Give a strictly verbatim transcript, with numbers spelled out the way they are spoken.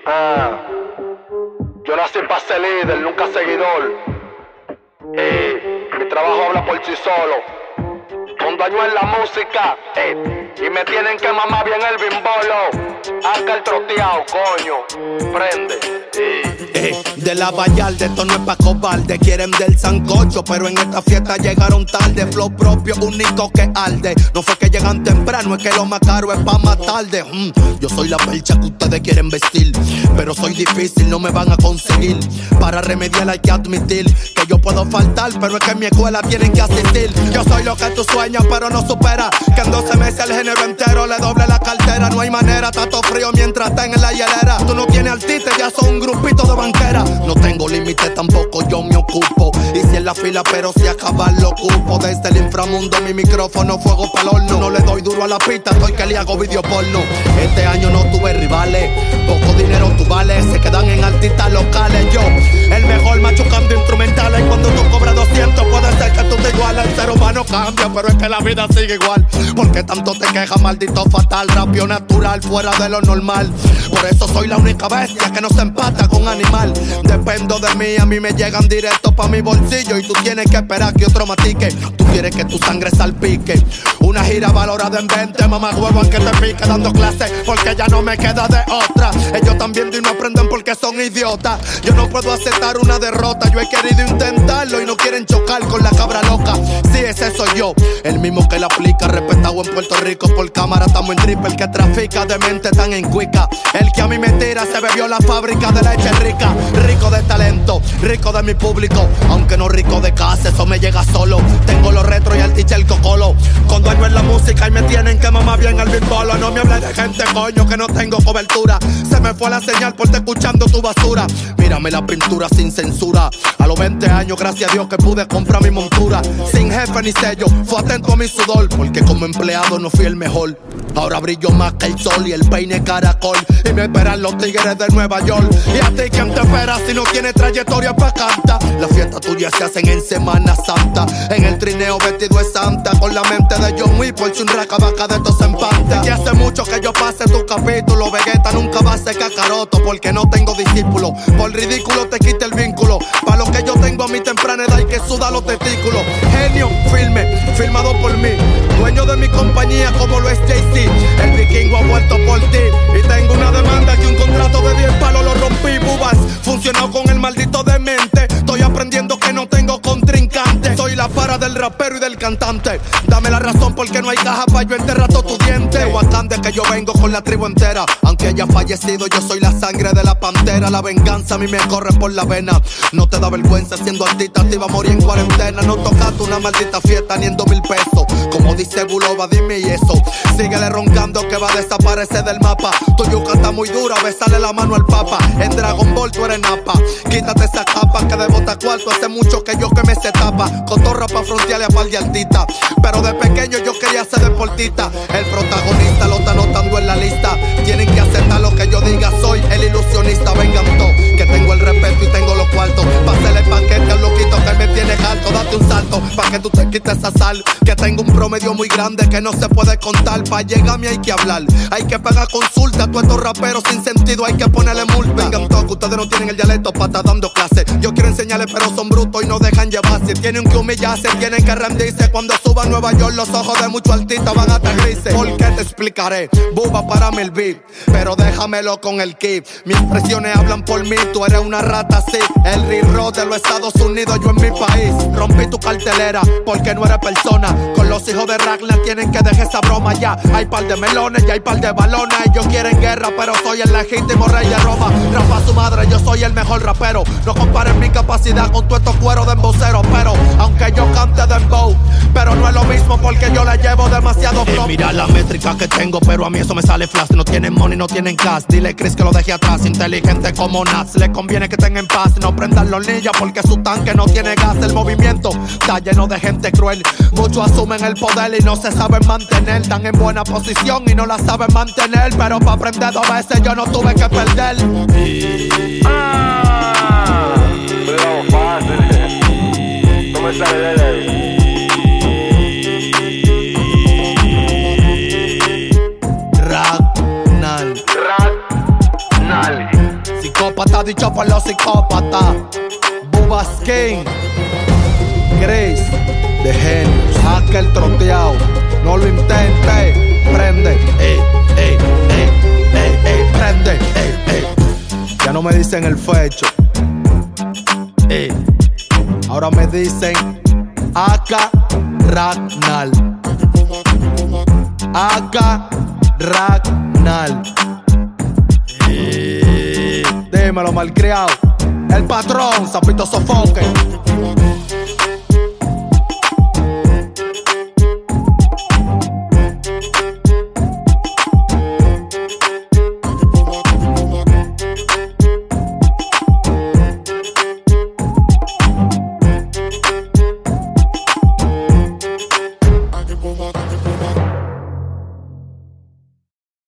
Ah, yo nací para ser líder, nunca seguidor. Eh, mi trabajo habla por sí solo. Con dueño en la música, eh, y me tienen que mamar bien el bimbolo. Arca el troteado, coño. Prende. Eh. Eh, de la Vallarde, esto no es pa' cobarde. Quieren del sancocho, pero en esta fiesta llegaron tarde. Flow propio, único que arde. No fue que llegan temprano, es que lo más caro es pa' más tarde. mm, Yo soy la percha que ustedes quieren vestir, pero soy difícil, no me van a conseguir. Para remediar hay que admitir que yo puedo faltar, pero es que en mi escuela tienen que asistir. Yo soy lo que tú sueñas, pero no supera. Que en doce meses al género entero le doble la cartera. No hay manera, tato frío mientras estén en la hielera. Tú no tienes artista, ya son un grupito de banquera. No tengo límite, tampoco yo me ocupo. Y si en la fila, pero si acabar lo ocupo. Desde el inframundo mi micrófono, fuego pa'l horno. No le doy duro a la pista, estoy que le hago video porno. Este año no tuve rivales, poco dinero tú vales. Se quedan en artistas locales. Yo, el mejor machucando instrumentales. Cuando tú cobras doscientos, puede ser que tú te iguales. El ser humano cambia, pero es que la vida sigue igual. Porque tanto te quejas, maldito fatal. Rapio natural, fuera de lo normal. Por eso soy la única bestia que no se empata con animal. Dependo de mí, a mí me llegan directo pa' mi bolsillo. Y tú tienes que esperar que otro matique. Tú quieres que tu sangre salpique. Una gira valorada en veinte, mamá huevo en que te pique dando clases, porque ya no me queda de otra. Ellos también y no aprenden porque son idiotas. Yo no puedo aceptar una derrota. Yo he querido intentarlo y no quieren chocar con la cabra loca. Sí, ese soy yo, el mismo que la aplica. Respetado en Puerto Rico, por cámara estamos en triple. El que trafica de mente tan en cuica. El que a mí me tira se bebió la fábrica de leche rica. Rico de talento, rico de mi público. Aunque no rico de casa, eso me llega solo. Tengo los retro y el teacher cocolo. Con dueño en la música y me tienen que mamar bien el bimbolo. No me hables de gente, coño, que no tengo cobertura. Se me fue la señal por estar escuchando tu basura. Mírame la pintura sin censura. A los veinte años, gracias a Dios que pude comprar mi montura. Sin jefe ni sello, fue atento a mi sudor. Porque como empleado no fui el mejor. Ahora brillo más que el sol y el peine caracol. Y me esperan los tigres de Nueva York. Y a ti, ¿quién te espera si no tiene trayectoria pa' cantar? Las fiestas tuyas se hacen en Semana Santa. En el trineo vestido es santa. Con la mente de John Wick, por si un racabaca de estos empanta. Y hace mucho que yo pase tu capítulo. Vegeta nunca va a ser cacaroto, porque no tengo discípulos. Por ridículo te quita el vínculo. Pa' lo que yo tengo a mi temprana edad y que suda los testículos. Genio, filme, filmado por mí. Dueño de mi compañía como lo es Jay-Z. El vikingo ha vuelto por ti. Y tengo una demanda que un contrato de diez palos lo rompí. Bubas, funcionado con el maldito demente. Estoy aprendiendo que no tengo contrincante. Soy la para del rapero y del cantante. Dame la razón porque no hay caja pa' yo enterrar todos tus dientes. Wakanda que yo vengo con la tribu entera. Aunque haya fallecido, yo soy la sangre de la pantera. La venganza a mí me corre por la vena. No te da vergüenza siendo artista, te iba a morir en cuarentena. No tocaste una maldita fiesta ni en dos mil pesos. Como dice Bulova, dime y eso. Síguele roncando que va a desaparecer del mapa. Tu yuca está muy dura, besale la mano al papa. En Dragon Ball tú eres napa. Quítate esa capa que de bota cuarto. Hace mucho que yo que me se tapa. Cotorra pa' frontearle a par de altita. Pero de pequeño yo quería ser deportista. El protagonista lo está anotando en la lista. Tienen que aceptar lo que yo diga. Soy el ilusionista, vengan todos. Que tengo el respeto y tengo los cuartos. Pa' hacerle paquete al loquito que me tiene alto. Date un salto pa' que tú te quites esa sal. Que tengo un promedio muy grande que no se puede contar. Pa' llegarme hay que hablar. Hay que pagar consulta. Todos estos raperos sin sentido hay que ponerle multa. Vengan todos que ustedes no tienen el dialecto pa' estar dando clase. Yo quiero enseñarles pero son brutos y no dejan llevarse. Tienen que humillarse, tienen que rendirse. Cuando suba a Nueva York los ojos de muchos artistas van a aterrirse. ¿Por qué te explicaré? Buba, párame el beat, pero déjamelo con el kit. Mis expresiones hablan por mí, tú eres una rata así. El rirro de los Estados Unidos, yo en mi país. Rompí tu cartelera porque no eres persona. Con los hijos de Ragnar tienen que dejar esa broma ya. Hay par de melones, ya hay par de balones. Ellos quieren guerra, pero soy el legítimo rey de Roma. Rapa su madre, yo soy el mejor rapero. No comparen mi capacidad con tu estos cueros de emboceros. Pero aunque yo cante dembow, pero no es lo mismo porque yo le llevo demasiado flow. Y mira la métrica que tengo, pero a mí eso me sale flash. No tienen money, no tienen cash. Dile Chris que lo deje atrás. Inteligente como Nats, le conviene que estén en paz. No prendan los ninjas porque su tanque no tiene gas. El movimiento está lleno de gente cruel. Muchos asumen el poder y no se saben mantener. Están en buena posición y no la saben mantener. Pero para aprender dos veces yo no tuve que perder. Ah, pero fácil. No me sale de ahí. Ragnar. Ragnar. sociópata dicho por los psicópatas. Bubba Skin, Chris, de Genius, Hacker troteado. No lo intente, prende, eh, eh, eh, eh, eh, prende, eh, eh. Ya no me dicen el fecho, eh. Ahora me dicen Aka Ragnal, Aka Ragnal. Eh. Dímelo, malcriado. El patrón, sapito sofoque.